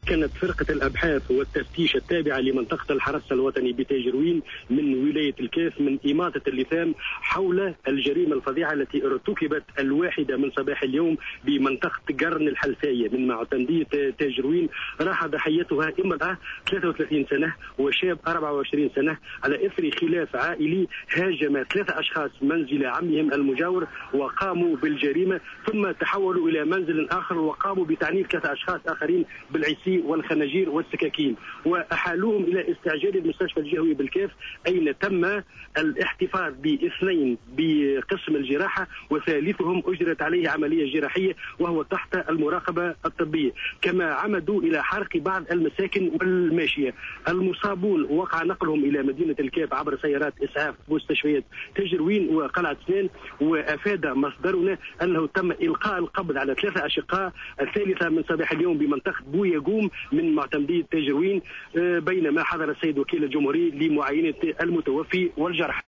كانت فرقة الأبحاث والتفتيش التابعة لمنطقة الحرس الوطني بتاجروين من ولاية الكاف من إماطة اللثام حول الجريمة الفظيعة التي ارتكبت الواحدة من صباح اليوم بمنطقة قرن الحلفاية من معتمدية تاجروين. راح ضحيتها امرأة 33 سنة وشاب 24 سنة على إثر خلاف عائلي هاجم 3 أشخاص منزل عمهم المجاور وقاموا بالجريمة، ثم تحولوا إلى منزل آخر وقاموا بتعنيف 3 أشخاص آخرين بالعصي والخناجير والسكاكين، وأحالوهم إلى استعجال المستشفى الجهوي بالكاف، أين تم الاحتفاظ ب2 بقسم الجراحة وثالثهم أجرت عليه عملية جراحية وهو تحت المراقبة الطبية. كما عمدوا إلى حرق بعض المساكن والماشية. المصابون وقع نقلهم إلى مدينة الكاف عبر سيارات إسعاف مستشفيات تاجروين وقلعة سنان. وأفاد مصدرنا أنه تم إلقاء القبض على 3 أشقاء الثالثة من صباح اليوم بمنطقة بويقوم من معتمدية تاجروين، بينما حضر السيد وكيل الجمهورية لمعاينة المتوفي والجرح.